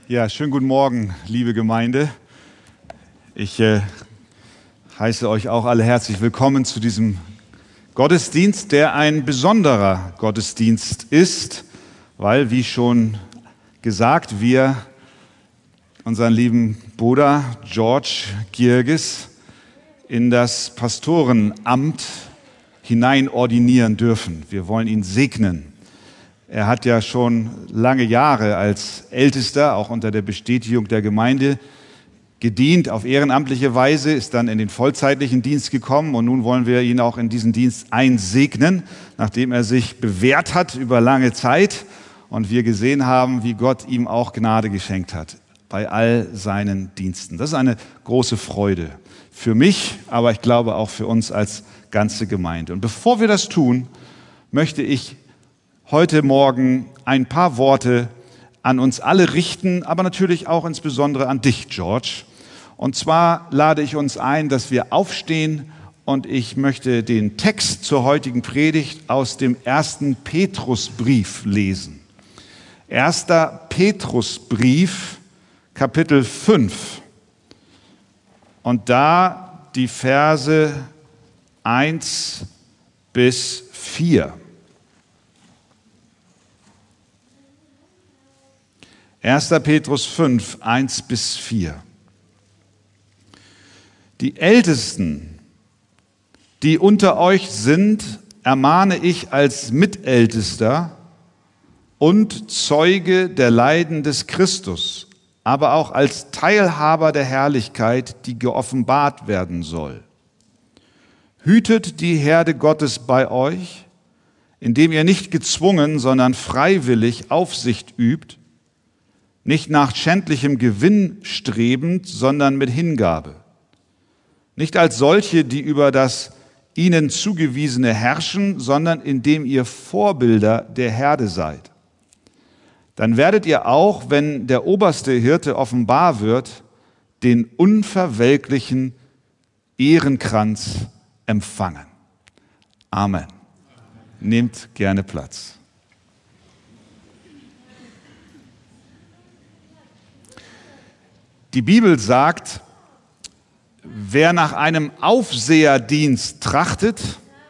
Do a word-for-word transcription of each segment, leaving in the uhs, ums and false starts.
Ja, schönen guten Morgen, liebe Gemeinde. Ich äh, heiße euch auch alle herzlich willkommen zu diesem Gottesdienst, der ein besonderer Gottesdienst ist, weil, wie schon gesagt, wir unseren lieben Bruder George Gierges in das Pastorenamt hineinordinieren dürfen. Wir wollen ihn segnen. Er hat ja schon lange Jahre als Ältester, auch unter der Bestätigung der Gemeinde, gedient auf ehrenamtliche Weise, ist dann in den vollzeitlichen Dienst gekommen und nun wollen wir ihn auch in diesen Dienst einsegnen, nachdem er sich bewährt hat über lange Zeit und wir gesehen haben, wie Gott ihm auch Gnade geschenkt hat bei all seinen Diensten. Das ist eine große Freude für mich, aber ich glaube auch für uns als ganze Gemeinde. Und bevor wir das tun, möchte ich heute Morgen ein paar Worte an uns alle richten, aber natürlich auch insbesondere an dich, George. Und zwar lade ich uns ein, dass wir aufstehen und ich möchte den Text zur heutigen Predigt aus dem ersten Petrusbrief lesen. Erster Petrusbrief, Kapitel fünf. Und da die Verse eins bis vier. Erster Petrus fünf, eins bis vier. Die Ältesten, die unter euch sind, ermahne ich als Mitältester und Zeuge der Leiden des Christus, aber auch als Teilhaber der Herrlichkeit, die geoffenbart werden soll. Hütet die Herde Gottes bei euch, indem ihr nicht gezwungen, sondern freiwillig Aufsicht übt, nicht nach schändlichem Gewinn strebend, sondern mit Hingabe. Nicht als solche, die über das ihnen zugewiesene herrschen, sondern indem ihr Vorbilder der Herde seid. Dann werdet ihr auch, wenn der oberste Hirte offenbar wird, den unverwelklichen Ehrenkranz empfangen. Amen. Nehmt gerne Platz. Die Bibel sagt, wer nach einem Aufseherdienst trachtet,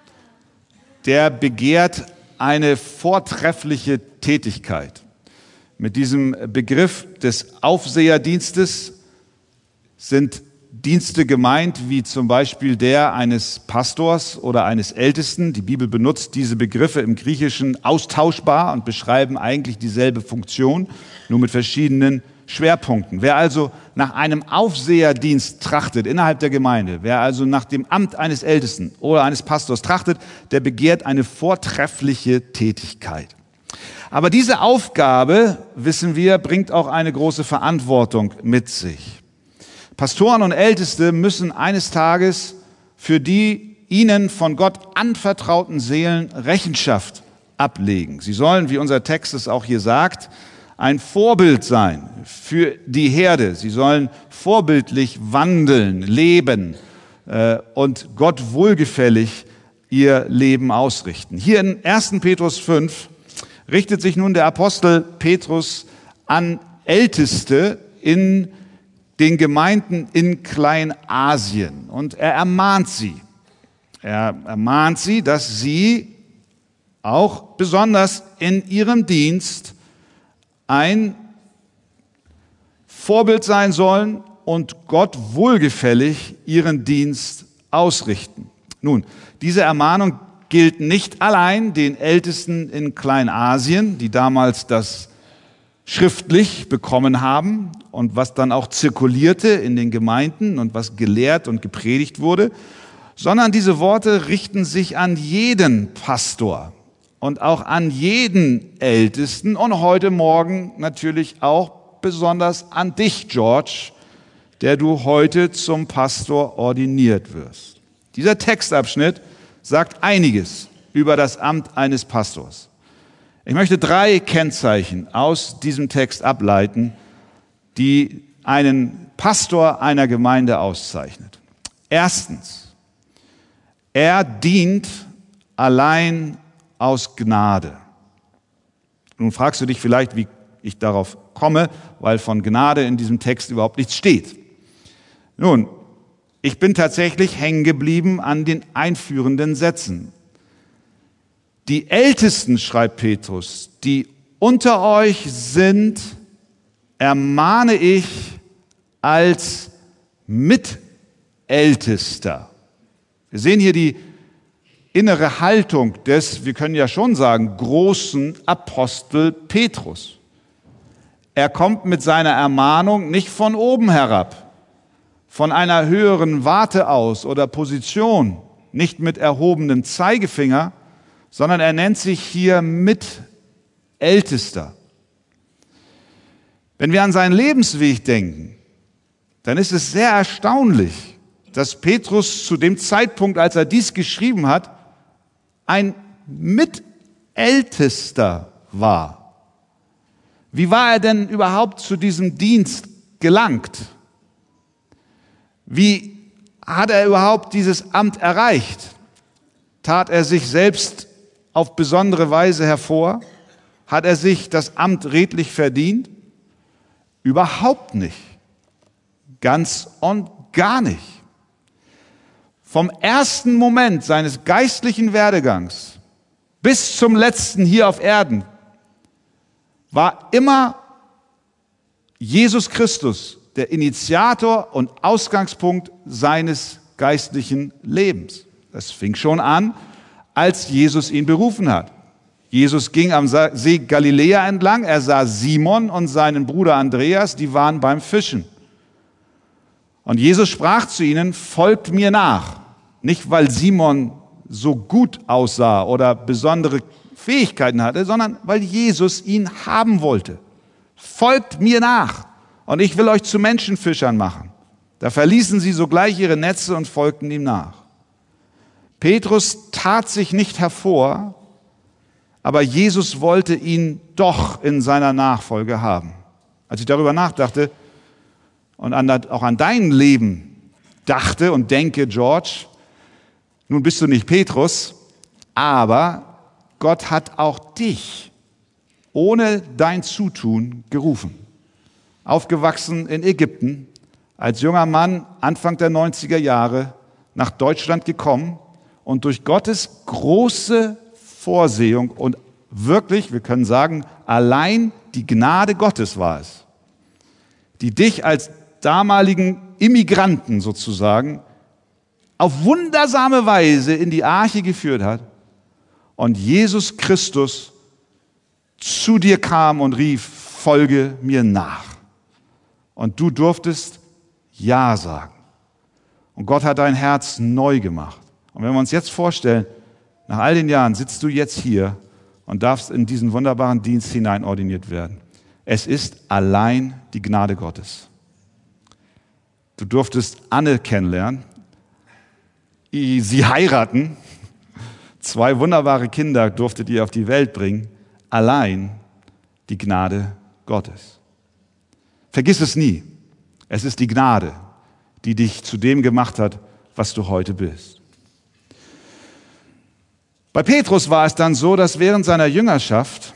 der begehrt eine vortreffliche Tätigkeit. Mit diesem Begriff des Aufseherdienstes sind Dienste gemeint, wie zum Beispiel der eines Pastors oder eines Ältesten. Die Bibel benutzt diese Begriffe im Griechischen austauschbar und beschreiben eigentlich dieselbe Funktion, nur mit verschiedenen Schwerpunkten. Wer also nach einem Aufseherdienst trachtet innerhalb der Gemeinde, wer also nach dem Amt eines Ältesten oder eines Pastors trachtet, der begehrt eine vortreffliche Tätigkeit. Aber diese Aufgabe, wissen wir, bringt auch eine große Verantwortung mit sich. Pastoren und Älteste müssen eines Tages für die ihnen von Gott anvertrauten Seelen Rechenschaft ablegen. Sie sollen, wie unser Text es auch hier sagt, ein Vorbild sein für die Herde. Sie sollen vorbildlich wandeln, leben äh, und Gott wohlgefällig ihr Leben ausrichten. Hier in ersten Petrus fünf richtet sich nun der Apostel Petrus an Älteste in den Gemeinden in Kleinasien und er ermahnt sie. Er ermahnt sie, dass sie auch besonders in ihrem Dienst ein Vorbild sein sollen und Gott wohlgefällig ihren Dienst ausrichten. Nun, diese Ermahnung gilt nicht allein den Ältesten in Kleinasien, die damals das schriftlich bekommen haben und was dann auch zirkulierte in den Gemeinden und was gelehrt und gepredigt wurde, sondern diese Worte richten sich an jeden Pastor und auch an jeden Ältesten und heute Morgen natürlich auch besonders an dich, George, der du heute zum Pastor ordiniert wirst. Dieser Textabschnitt sagt einiges über das Amt eines Pastors. Ich möchte drei Kennzeichen aus diesem Text ableiten, die einen Pastor einer Gemeinde auszeichnet. Erstens, er dient allein aus Gnade. Nun fragst du dich vielleicht, wie ich darauf komme, weil von Gnade in diesem Text überhaupt nichts steht. Nun, ich bin tatsächlich hängen geblieben an den einführenden Sätzen. Die Ältesten, schreibt Petrus, die unter euch sind, ermahne ich als Mitältester. Wir sehen hier die innere Haltung des, wir können ja schon sagen, großen Apostel Petrus. Er kommt mit seiner Ermahnung nicht von oben herab, von einer höheren Warte aus oder Position, nicht mit erhobenem Zeigefinger, sondern er nennt sich hier Mitältester. Wenn wir an seinen Lebensweg denken, dann ist es sehr erstaunlich, dass Petrus zu dem Zeitpunkt, als er dies geschrieben hat, ein Mitältester war. Wie war er denn überhaupt zu diesem Dienst gelangt? Wie hat er überhaupt dieses Amt erreicht? Tat er sich selbst auf besondere Weise hervor? Hat er sich das Amt redlich verdient? Überhaupt nicht. Ganz und gar nicht. Vom ersten Moment seines geistlichen Werdegangs bis zum letzten hier auf Erden war immer Jesus Christus der Initiator und Ausgangspunkt seines geistlichen Lebens. Das fing schon an, als Jesus ihn berufen hat. Jesus ging am See Galiläa entlang, er sah Simon und seinen Bruder Andreas, die waren beim Fischen. Und Jesus sprach zu ihnen, folgt mir nach. Nicht, weil Simon so gut aussah oder besondere Fähigkeiten hatte, sondern weil Jesus ihn haben wollte. Folgt mir nach und ich will euch zu Menschenfischern machen. Da verließen sie sogleich ihre Netze und folgten ihm nach. Petrus tat sich nicht hervor, aber Jesus wollte ihn doch in seiner Nachfolge haben. Als ich darüber nachdachte und an, auch an dein Leben dachte und denke, George, nun bist du nicht Petrus, aber Gott hat auch dich ohne dein Zutun gerufen. Aufgewachsen in Ägypten, als junger Mann Anfang der neunziger Jahre nach Deutschland gekommen und durch Gottes große Vorsehung und wirklich, wir können sagen, allein die Gnade Gottes war es, die dich als damaligen Immigranten sozusagen auf wundersame Weise in die Arche geführt hat und Jesus Christus zu dir kam und rief, folge mir nach. Und du durftest Ja sagen. Und Gott hat dein Herz neu gemacht. Und wenn wir uns jetzt vorstellen, nach all den Jahren sitzt du jetzt hier und darfst in diesen wunderbaren Dienst hineinordiniert werden. Es ist allein die Gnade Gottes. Du durftest Anne kennenlernen, sie heiraten, zwei wunderbare Kinder durftet ihr auf die Welt bringen, allein die Gnade Gottes. Vergiss es nie, es ist die Gnade, die dich zu dem gemacht hat, was du heute bist. Bei Petrus war es dann so, dass während seiner Jüngerschaft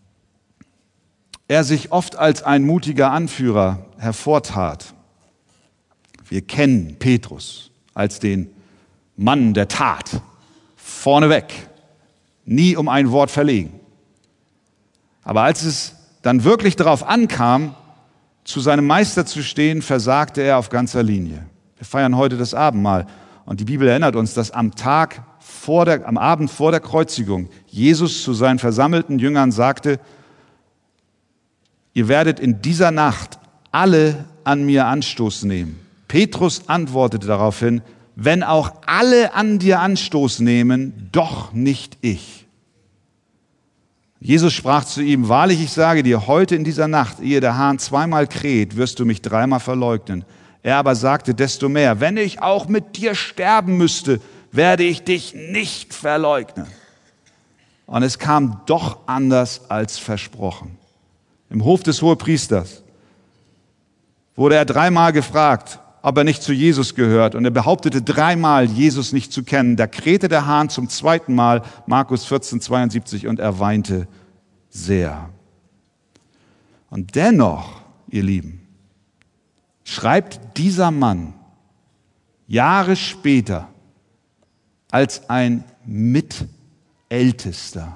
er sich oft als ein mutiger Anführer hervortat. Wir kennen Petrus als den Mann der Tat, vorneweg, nie um ein Wort verlegen. Aber als es dann wirklich darauf ankam, zu seinem Meister zu stehen, versagte er auf ganzer Linie. Wir feiern heute das Abendmahl und die Bibel erinnert uns, dass am Tag vor der, am Abend vor der Kreuzigung Jesus zu seinen versammelten Jüngern sagte, ihr werdet in dieser Nacht alle an mir Anstoß nehmen. Petrus antwortete daraufhin, wenn auch alle an dir Anstoß nehmen, doch nicht ich. Jesus sprach zu ihm, wahrlich, ich sage dir, heute in dieser Nacht, ehe der Hahn zweimal kräht, wirst du mich dreimal verleugnen. Er aber sagte desto mehr, wenn ich auch mit dir sterben müsste, werde ich dich nicht verleugnen. Und es kam doch anders als versprochen. Im Hof des Hohepriesters wurde er dreimal gefragt, ob er nicht zu Jesus gehört. Und er behauptete dreimal, Jesus nicht zu kennen. Da krähte der Hahn zum zweiten Mal, Markus vierzehn, zweiundsiebzig, und er weinte sehr. Und dennoch, ihr Lieben, schreibt dieser Mann Jahre später als ein Mitältester,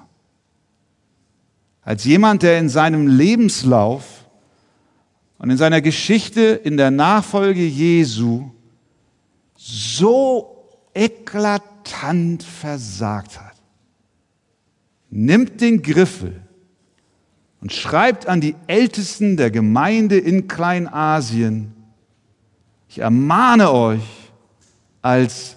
als jemand, der in seinem Lebenslauf und in seiner Geschichte in der Nachfolge Jesu so eklatant versagt hat, nimmt den Griffel und schreibt an die Ältesten der Gemeinde in Kleinasien: Ich ermahne euch als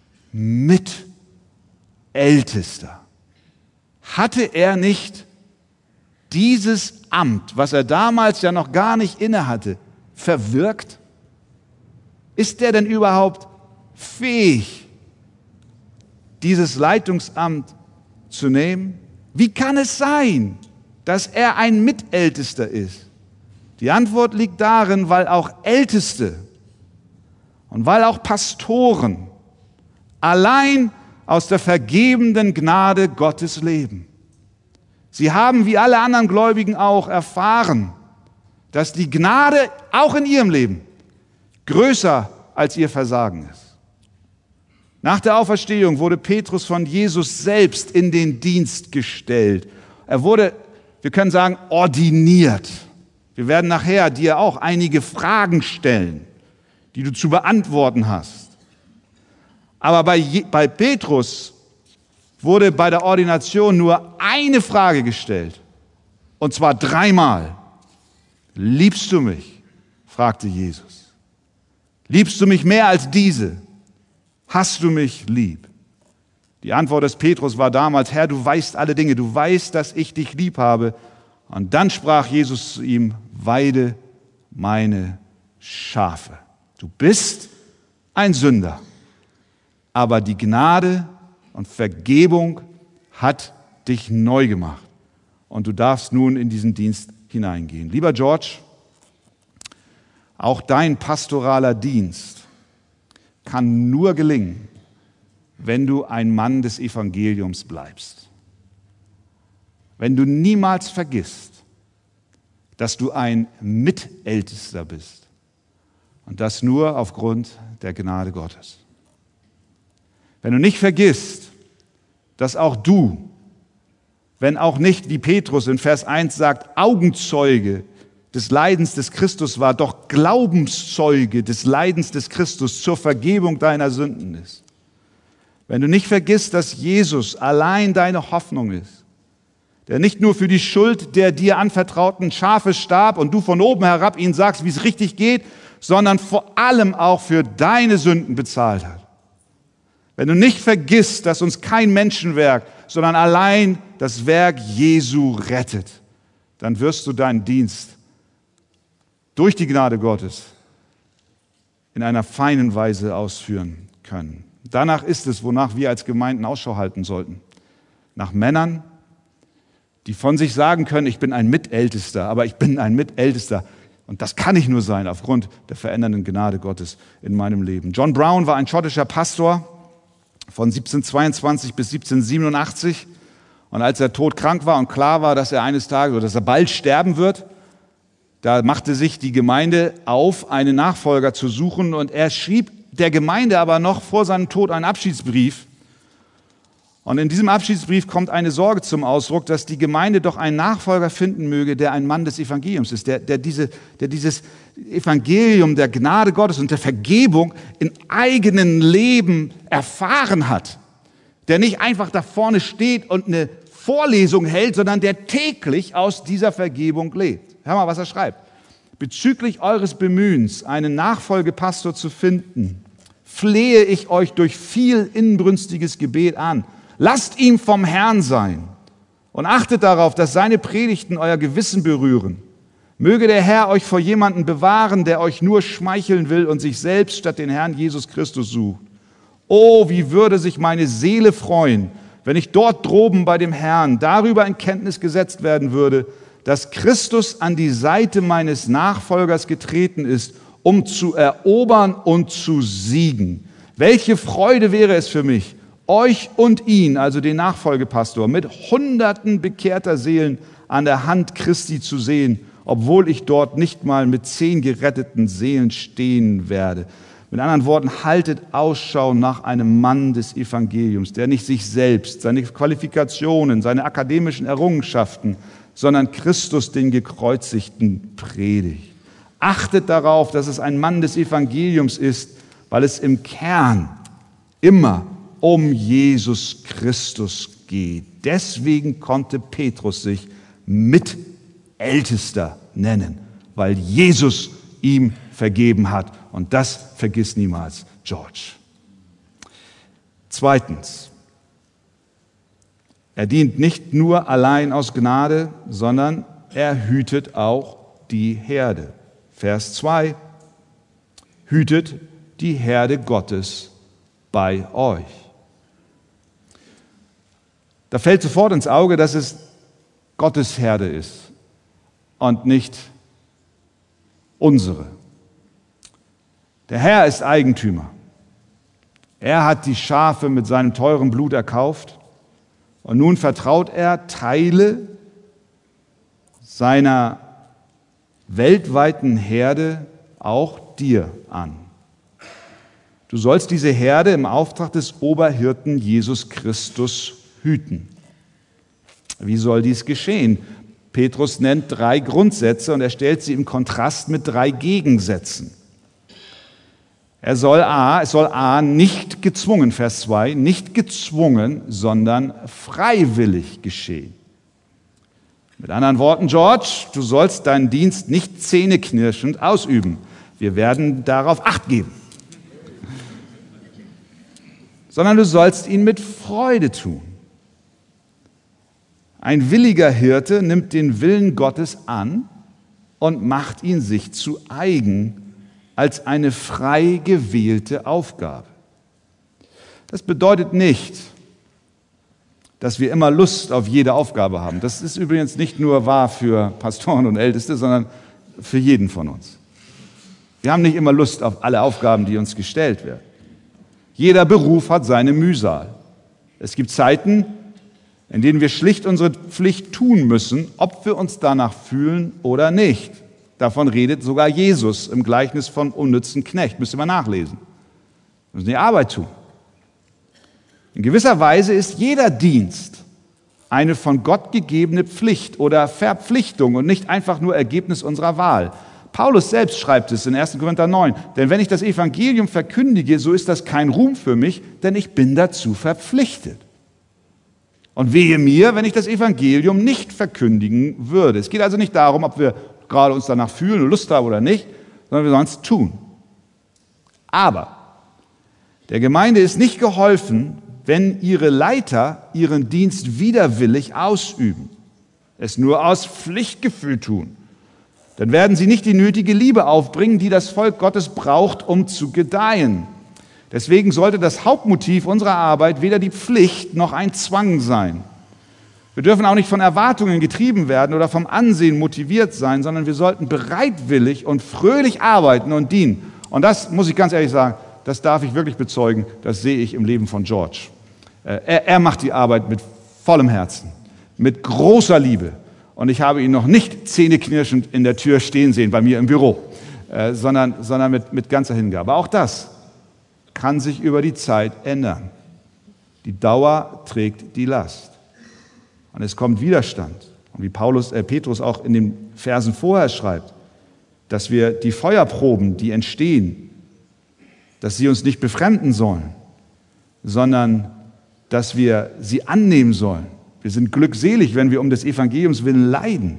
Mitältester. Hatte er nicht dieses Amt, was er damals ja noch gar nicht innehatte, verwirkt? Ist er denn überhaupt fähig, dieses Leitungsamt zu nehmen? Wie kann es sein, dass er ein Mitältester ist? Die Antwort liegt darin, weil auch Älteste und weil auch Pastoren allein aus der vergebenden Gnade Gottes leben. Sie haben, wie alle anderen Gläubigen auch, erfahren, dass die Gnade auch in ihrem Leben größer als ihr Versagen ist. Nach der Auferstehung wurde Petrus von Jesus selbst in den Dienst gestellt. Er wurde, wir können sagen, ordiniert. Wir werden nachher dir auch einige Fragen stellen, die du zu beantworten hast. Aber bei, bei Petrus wurde bei der Ordination nur eine Frage gestellt, und zwar dreimal. Liebst du mich? Fragte Jesus. Liebst du mich mehr als diese? Hast du mich lieb? Die Antwort des Petrus war damals: Herr, du weißt alle Dinge, du weißt, dass ich dich lieb habe. Und dann sprach Jesus zu ihm: Weide meine Schafe. Du bist ein Sünder, aber die Gnade und Vergebung hat dich neu gemacht. Und du darfst nun in diesen Dienst hineingehen. Lieber George, auch dein pastoraler Dienst kann nur gelingen, wenn du ein Mann des Evangeliums bleibst. Wenn du niemals vergisst, dass du ein Mitältester bist. Und das nur aufgrund der Gnade Gottes. Wenn du nicht vergisst, dass auch du, wenn auch nicht, wie Petrus in Vers eins sagt, Augenzeuge des Leidens des Christus war, doch Glaubenszeuge des Leidens des Christus zur Vergebung deiner Sünden ist. Wenn du nicht vergisst, dass Jesus allein deine Hoffnung ist, der nicht nur für die Schuld der dir anvertrauten Schafe starb und du von oben herab ihnen sagst, wie es richtig geht, sondern vor allem auch für deine Sünden bezahlt hat. Wenn du nicht vergisst, dass uns kein Menschenwerk, sondern allein das Werk Jesu rettet, dann wirst du deinen Dienst durch die Gnade Gottes in einer feinen Weise ausführen können. Danach ist es, wonach wir als Gemeinden Ausschau halten sollten. Nach Männern, die von sich sagen können, ich bin ein Mitältester, aber ich bin ein Mitältester. Und das kann ich nur sein aufgrund der verändernden Gnade Gottes in meinem Leben. John Brown war ein schottischer Pastor von siebzehnhundertzweiundzwanzig bis siebzehnhundertsiebenundachtzig. Und als er todkrank war und klar war, dass er eines Tages oder dass er bald sterben wird, da machte sich die Gemeinde auf, einen Nachfolger zu suchen. Und er schrieb der Gemeinde aber noch vor seinem Tod einen Abschiedsbrief. Und in diesem Abschiedsbrief kommt eine Sorge zum Ausdruck, dass die Gemeinde doch einen Nachfolger finden möge, der ein Mann des Evangeliums ist, der, der, diese, der dieses Evangelium der Gnade Gottes und der Vergebung in eigenen Leben erfahren hat, der nicht einfach da vorne steht und eine Vorlesung hält, sondern der täglich aus dieser Vergebung lebt. Hör mal, was er schreibt. Bezüglich eures Bemühens, einen Nachfolgepastor zu finden, flehe ich euch durch viel inbrünstiges Gebet an. Lasst ihm vom Herrn sein und achtet darauf, dass seine Predigten euer Gewissen berühren. Möge der Herr euch vor jemanden bewahren, der euch nur schmeicheln will und sich selbst statt den Herrn Jesus Christus sucht. Oh, wie würde sich meine Seele freuen, wenn ich dort droben bei dem Herrn darüber in Kenntnis gesetzt werden würde, dass Christus an die Seite meines Nachfolgers getreten ist, um zu erobern und zu siegen. Welche Freude wäre es für mich, euch und ihn, also den Nachfolgepastor, mit Hunderten bekehrter Seelen an der Hand Christi zu sehen obwohl ich dort nicht mal mit zehn geretteten Seelen stehen werde. Mit anderen Worten, haltet Ausschau nach einem Mann des Evangeliums, der nicht sich selbst, seine Qualifikationen, seine akademischen Errungenschaften, sondern Christus, den Gekreuzigten, predigt. Achtet darauf, dass es ein Mann des Evangeliums ist, weil es im Kern immer um Jesus Christus geht. Deswegen konnte Petrus sich Mitältester nennen, weil Jesus ihm vergeben hat. Und das vergiss niemals George. Zweitens, er dient nicht nur allein aus Gnade, sondern er hütet auch die Herde. Vers zwei, hütet die Herde Gottes bei euch. Da fällt sofort ins Auge, dass es Gottes Herde ist und nicht unsere. Der Herr ist Eigentümer. Er hat die Schafe mit seinem teuren Blut erkauft und nun vertraut er Teile seiner weltweiten Herde auch dir an. Du sollst diese Herde im Auftrag des Oberhirten Jesus Christus hüten. Wie soll dies geschehen? Petrus nennt drei Grundsätze und er stellt sie im Kontrast mit drei Gegensätzen. Er soll A, es soll A nicht gezwungen, Vers zwei, nicht gezwungen, sondern freiwillig geschehen. Mit anderen Worten, George, du sollst deinen Dienst nicht zähneknirschend ausüben. Wir werden darauf Acht geben. Sondern du sollst ihn mit Freude tun. Ein williger Hirte nimmt den Willen Gottes an und macht ihn sich zu eigen als eine frei gewählte Aufgabe. Das bedeutet nicht, dass wir immer Lust auf jede Aufgabe haben. Das ist übrigens nicht nur wahr für Pastoren und Älteste, sondern für jeden von uns. Wir haben nicht immer Lust auf alle Aufgaben, die uns gestellt werden. Jeder Beruf hat seine Mühsal. Es gibt Zeiten, in denen wir schlicht unsere Pflicht tun müssen, ob wir uns danach fühlen oder nicht. Davon redet sogar Jesus im Gleichnis vom unnützen Knecht. Müsst ihr mal nachlesen. Wir müssen die Arbeit tun. In gewisser Weise ist jeder Dienst eine von Gott gegebene Pflicht oder Verpflichtung und nicht einfach nur Ergebnis unserer Wahl. Paulus selbst schreibt es in erster Korinther neun, denn wenn ich das Evangelium verkündige, so ist das kein Ruhm für mich, denn ich bin dazu verpflichtet. Und wehe mir, wenn ich das Evangelium nicht verkündigen würde. Es geht also nicht darum, ob wir gerade uns danach fühlen und Lust haben oder nicht, sondern wir sollen es tun. Aber der Gemeinde ist nicht geholfen, wenn ihre Leiter ihren Dienst widerwillig ausüben, es nur aus Pflichtgefühl tun. Dann werden sie nicht die nötige Liebe aufbringen, die das Volk Gottes braucht, um zu gedeihen. Deswegen sollte das Hauptmotiv unserer Arbeit weder die Pflicht noch ein Zwang sein. Wir dürfen auch nicht von Erwartungen getrieben werden oder vom Ansehen motiviert sein, sondern wir sollten bereitwillig und fröhlich arbeiten und dienen. Und das, muss ich ganz ehrlich sagen, das darf ich wirklich bezeugen, das sehe ich im Leben von George. Er, er macht die Arbeit mit vollem Herzen, mit großer Liebe. Und ich habe ihn noch nicht zähneknirschend in der Tür stehen sehen bei mir im Büro, äh, sondern, sondern mit, mit ganzer Hingabe. Auch das kann sich über die Zeit ändern. Die Dauer trägt die Last. Und es kommt Widerstand. Und wie Paulus, äh, Petrus auch in den Versen vorher schreibt, dass wir die Feuerproben, die entstehen, dass sie uns nicht befremden sollen, sondern dass wir sie annehmen sollen. Wir sind glückselig, wenn wir um des Evangeliums willen leiden.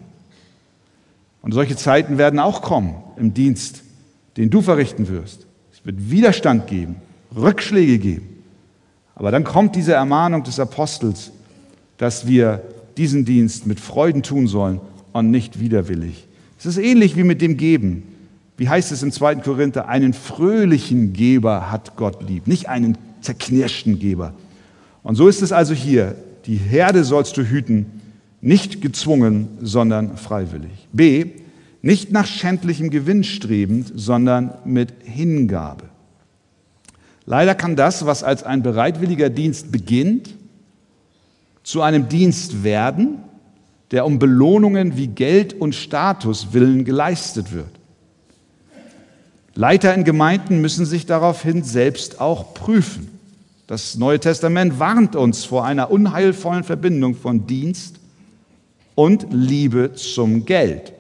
Und solche Zeiten werden auch kommen im Dienst, den du verrichten wirst. Es wird Widerstand geben, Rückschläge geben. Aber dann kommt diese Ermahnung des Apostels, dass wir diesen Dienst mit Freuden tun sollen und nicht widerwillig. Es ist ähnlich wie mit dem Geben. Wie heißt es im zweiten Korinther? Einen fröhlichen Geber hat Gott lieb, nicht einen zerknirschten Geber. Und so ist es also hier. Die Herde sollst du hüten, nicht gezwungen, sondern freiwillig. B, nicht nach schändlichem Gewinn strebend, sondern mit Hingabe. Leider kann das, was als ein bereitwilliger Dienst beginnt, zu einem Dienst werden, der um Belohnungen wie Geld und Status willen geleistet wird. Leiter in Gemeinden müssen sich daraufhin selbst auch prüfen. Das Neue Testament warnt uns vor einer unheilvollen Verbindung von Dienst und Liebe zum Geld.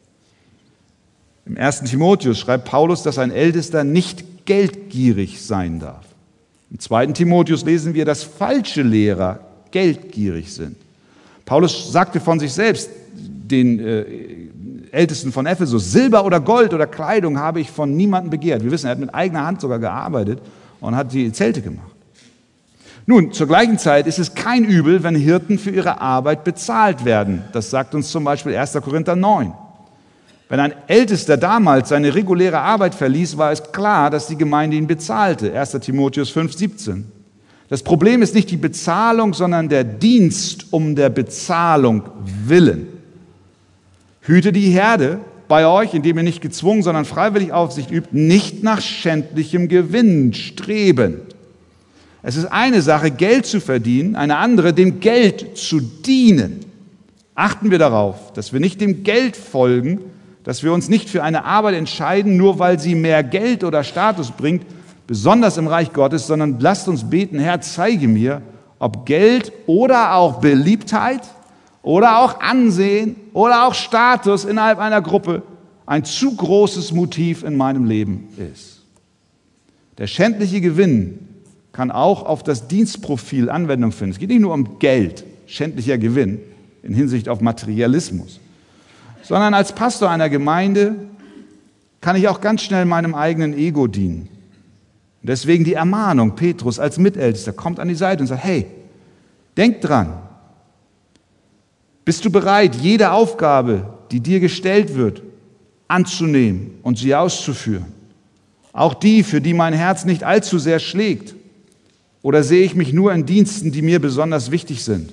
Im ersten Timotheus schreibt Paulus, dass ein Ältester nicht geldgierig sein darf. Im zweiten Timotheus lesen wir, dass falsche Lehrer geldgierig sind. Paulus sagte von sich selbst, den äh, Ältesten von Ephesus, Silber oder Gold oder Kleidung habe ich von niemandem begehrt. Wir wissen, er hat mit eigener Hand sogar gearbeitet und hat die Zelte gemacht. Nun, zur gleichen Zeit ist es kein Übel, wenn Hirten für ihre Arbeit bezahlt werden. Das sagt uns zum Beispiel erster Korinther neun. Wenn ein Ältester damals seine reguläre Arbeit verließ, war es klar, dass die Gemeinde ihn bezahlte. erster Timotheus fünf siebzehn. Das Problem ist nicht die Bezahlung, sondern der Dienst um der Bezahlung willen. Hüte die Herde bei euch, indem ihr nicht gezwungen, sondern freiwillig Aufsicht übt, nicht nach schändlichem Gewinn strebend. Es ist eine Sache, Geld zu verdienen, eine andere, dem Geld zu dienen. Achten wir darauf, dass wir nicht dem Geld folgen, dass wir uns nicht für eine Arbeit entscheiden, nur weil sie mehr Geld oder Status bringt, besonders im Reich Gottes, sondern lasst uns beten, Herr, zeige mir, ob Geld oder auch Beliebtheit oder auch Ansehen oder auch Status innerhalb einer Gruppe ein zu großes Motiv in meinem Leben ist. Der schändliche Gewinn kann auch auf das Dienstprofil Anwendung finden. Es geht nicht nur um Geld, schändlicher Gewinn in Hinsicht auf Materialismus, sondern als Pastor einer Gemeinde kann ich auch ganz schnell meinem eigenen Ego dienen. Deswegen die Ermahnung, Petrus als Mitältester kommt an die Seite und sagt, hey, denk dran, bist du bereit, jede Aufgabe, die dir gestellt wird, anzunehmen und sie auszuführen? Auch die, für die mein Herz nicht allzu sehr schlägt. Oder sehe ich mich nur in Diensten, die mir besonders wichtig sind?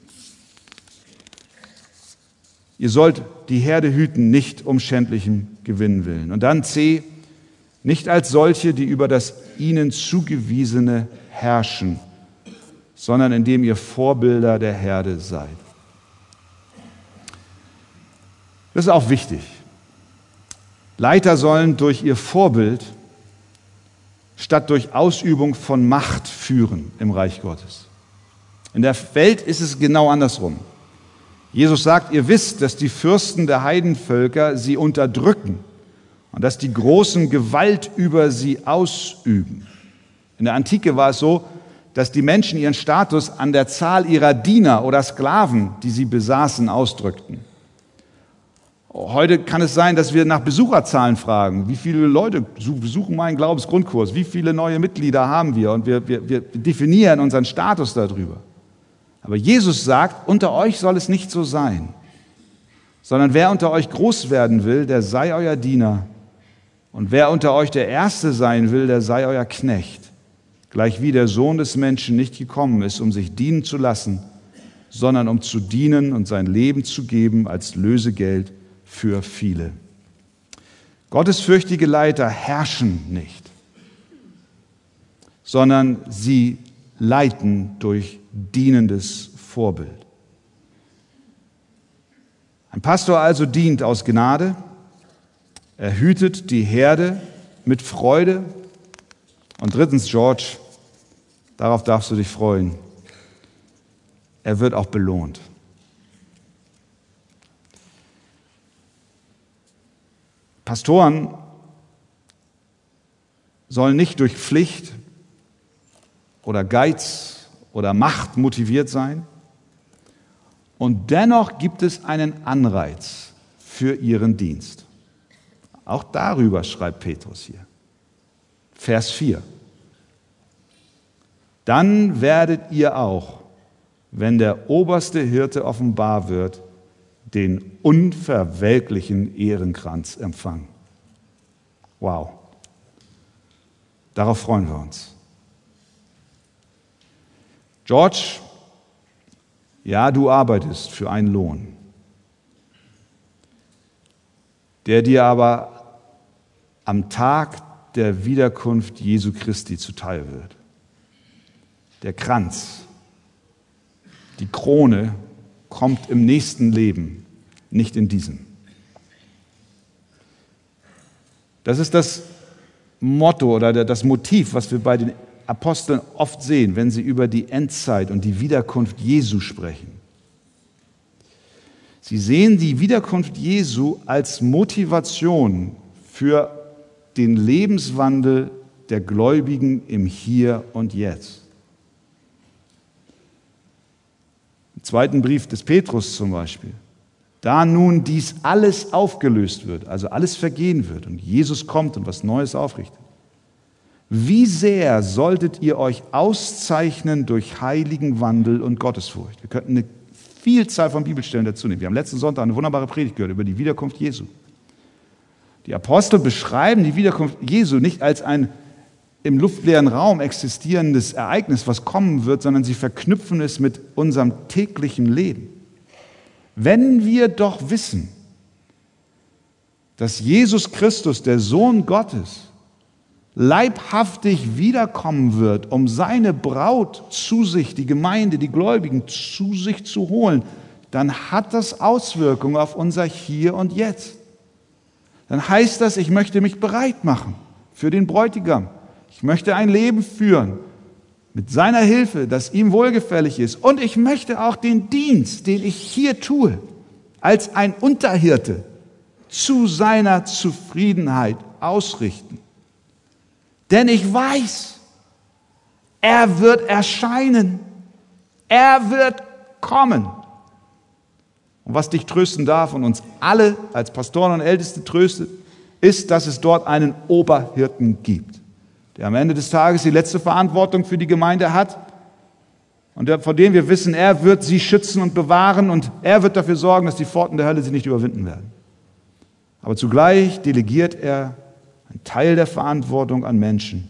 Ihr sollt die Herde hüten, nicht um schändlichem Gewinn willen. Und dann C, nicht als solche, die über das ihnen Zugewiesene herrschen, sondern indem ihr Vorbilder der Herde seid. Das ist auch wichtig. Leiter sollen durch ihr Vorbild statt durch Ausübung von Macht führen im Reich Gottes. In der Welt ist es genau andersrum. Jesus sagt, ihr wisst, dass die Fürsten der Heidenvölker sie unterdrücken und dass die Großen Gewalt über sie ausüben. In der Antike war es so, dass die Menschen ihren Status an der Zahl ihrer Diener oder Sklaven, die sie besaßen, ausdrückten. Heute kann es sein, dass wir nach Besucherzahlen fragen. Wie viele Leute besuchen meinen Glaubensgrundkurs? Wie viele neue Mitglieder haben wir? Und wir, wir, wir definieren unseren Status darüber. Aber Jesus sagt, unter euch soll es nicht so sein, sondern wer unter euch groß werden will, der sei euer Diener. Und wer unter euch der Erste sein will, der sei euer Knecht. Gleichwie der Sohn des Menschen nicht gekommen ist, um sich dienen zu lassen, sondern um zu dienen und sein Leben zu geben als Lösegeld für viele. Gottesfürchtige Leiter herrschen nicht, sondern sie leiten durch dienendes Vorbild. Ein Pastor also dient aus Gnade, er hütet die Herde mit Freude und drittens, George, darauf darfst du dich freuen, er wird auch belohnt. Pastoren sollen nicht durch Pflicht oder Geiz oder Macht motiviert sein. Und dennoch gibt es einen Anreiz für ihren Dienst. Auch darüber schreibt Petrus hier. Vers vier. Dann werdet ihr auch, wenn der oberste Hirte offenbar wird, den unverwelklichen Ehrenkranz empfangen. Wow. Darauf freuen wir uns. George, ja, du arbeitest für einen Lohn, der dir aber am Tag der Wiederkunft Jesu Christi zuteil wird. Der Kranz, die Krone kommt im nächsten Leben, nicht in diesem. Das ist das Motto oder das Motiv, was wir bei den Aposteln oft sehen, wenn sie über die Endzeit und die Wiederkunft Jesu sprechen. Sie sehen die Wiederkunft Jesu als Motivation für den Lebenswandel der Gläubigen im Hier und Jetzt. Im zweiten Brief des Petrus zum Beispiel. Da nun dies alles aufgelöst wird, also alles vergehen wird und Jesus kommt und was Neues aufrichtet, wie sehr solltet ihr euch auszeichnen durch heiligen Wandel und Gottesfurcht? Wir könnten eine Vielzahl von Bibelstellen dazu nehmen. Wir haben letzten Sonntag eine wunderbare Predigt gehört über die Wiederkunft Jesu. Die Apostel beschreiben die Wiederkunft Jesu nicht als ein im luftleeren Raum existierendes Ereignis, was kommen wird, sondern sie verknüpfen es mit unserem täglichen Leben. Wenn wir doch wissen, dass Jesus Christus, der Sohn Gottes, leibhaftig wiederkommen wird, um seine Braut zu sich, die Gemeinde, die Gläubigen zu sich zu holen, dann hat das Auswirkungen auf unser Hier und Jetzt. Dann heißt das, ich möchte mich bereit machen für den Bräutigam. Ich möchte ein Leben führen mit seiner Hilfe, das ihm wohlgefällig ist. Und ich möchte auch den Dienst, den ich hier tue, als ein Unterhirte zu seiner Zufriedenheit ausrichten. Denn ich weiß, er wird erscheinen, er wird kommen. Und was dich trösten darf und uns alle als Pastoren und Älteste tröstet, ist, dass es dort einen Oberhirten gibt, der am Ende des Tages die letzte Verantwortung für die Gemeinde hat und der, von dem wir wissen, er wird sie schützen und bewahren und er wird dafür sorgen, dass die Pforten der Hölle sie nicht überwinden werden. Aber zugleich delegiert er einen Teil der Verantwortung an Menschen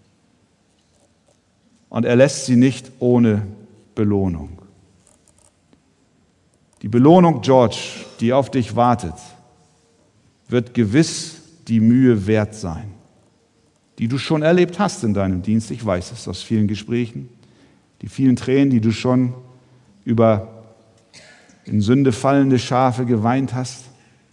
und er lässt sie nicht ohne Belohnung. Die Belohnung, George, die auf dich wartet, wird gewiss die Mühe wert sein, die du schon erlebt hast in deinem Dienst. Ich weiß es aus vielen Gesprächen, die vielen Tränen, die du schon über in Sünde fallende Schafe geweint hast.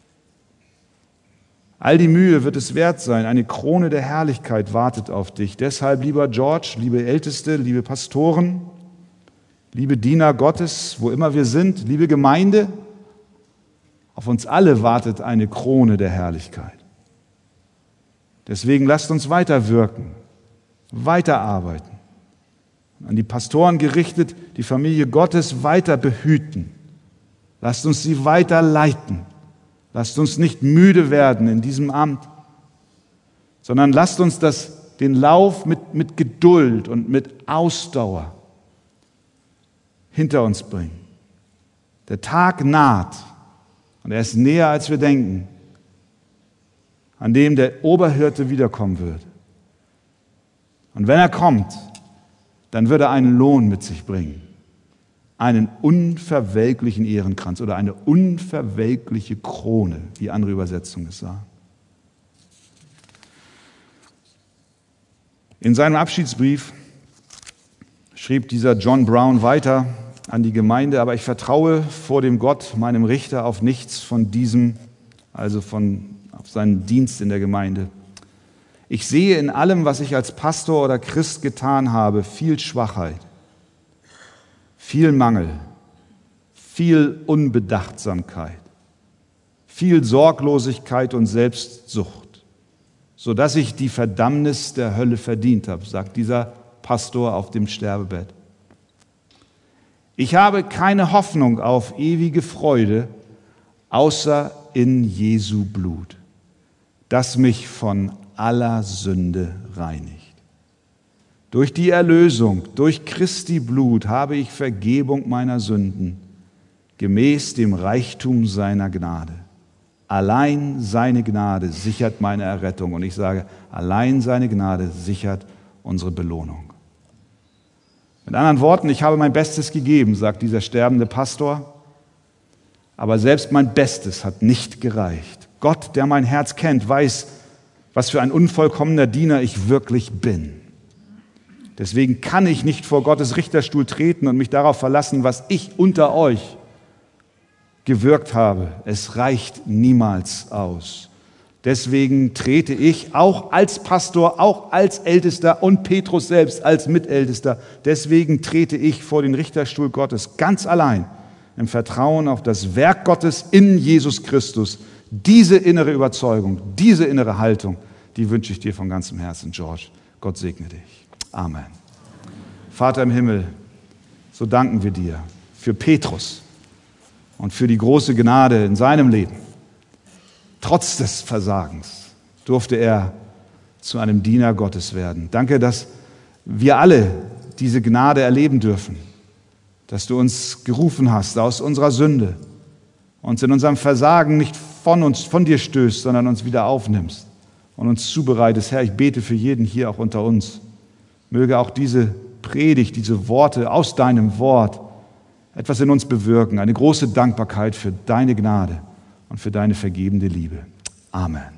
All die Mühe wird es wert sein. Eine Krone der Herrlichkeit wartet auf dich. Deshalb, lieber George, liebe Älteste, liebe Pastoren, liebe Diener Gottes, wo immer wir sind, liebe Gemeinde, auf uns alle wartet eine Krone der Herrlichkeit. Deswegen lasst uns weiter wirken, weiterarbeiten. An die Pastoren gerichtet, die Familie Gottes weiter behüten. Lasst uns sie weiter leiten. Lasst uns nicht müde werden in diesem Amt, sondern lasst uns das, den Lauf mit, mit Geduld und mit Ausdauer hinter uns bringen. Der Tag naht und er ist näher, als wir denken, an dem der Oberhirte wiederkommen wird. Und wenn er kommt, dann wird er einen Lohn mit sich bringen, einen unverwelklichen Ehrenkranz oder eine unverwelkliche Krone, wie andere Übersetzungen es sagen. In seinem Abschiedsbrief schrieb dieser John Brown weiter an die Gemeinde, aber ich vertraue vor dem Gott, meinem Richter, auf nichts von diesem, also von, auf seinen Dienst in der Gemeinde. Ich sehe in allem, was ich als Pastor oder Christ getan habe, viel Schwachheit, viel Mangel, viel Unbedachtsamkeit, viel Sorglosigkeit und Selbstsucht, sodass ich die Verdammnis der Hölle verdient habe, sagt dieser Pastor auf dem Sterbebett. Ich habe keine Hoffnung auf ewige Freude, außer in Jesu Blut, das mich von aller Sünde reinigt. Durch die Erlösung, durch Christi Blut habe ich Vergebung meiner Sünden, gemäß dem Reichtum seiner Gnade. Allein seine Gnade sichert meine Errettung. Und ich sage, allein seine Gnade sichert unsere Belohnung. Mit anderen Worten, ich habe mein Bestes gegeben, sagt dieser sterbende Pastor, aber selbst mein Bestes hat nicht gereicht. Gott, der mein Herz kennt, weiß, was für ein unvollkommener Diener ich wirklich bin. Deswegen kann ich nicht vor Gottes Richterstuhl treten und mich darauf verlassen, was ich unter euch gewirkt habe, es reicht niemals aus. Deswegen trete ich auch als Pastor, auch als Ältester und Petrus selbst als Mitältester, deswegen trete ich vor den Richterstuhl Gottes ganz allein im Vertrauen auf das Werk Gottes in Jesus Christus. Diese innere Überzeugung, diese innere Haltung, die wünsche ich dir von ganzem Herzen, George. Gott segne dich. Amen. Vater im Himmel, so danken wir dir für Petrus und für die große Gnade in seinem Leben. Trotz des Versagens durfte er zu einem Diener Gottes werden. Danke, dass wir alle diese Gnade erleben dürfen, dass du uns gerufen hast aus unserer Sünde, uns in unserem Versagen nicht von uns, von dir stößt, sondern uns wieder aufnimmst und uns zubereitest. Herr, ich bete für jeden hier auch unter uns. Möge auch diese Predigt, diese Worte aus deinem Wort etwas in uns bewirken, eine große Dankbarkeit für deine Gnade und für deine vergebende Liebe. Amen.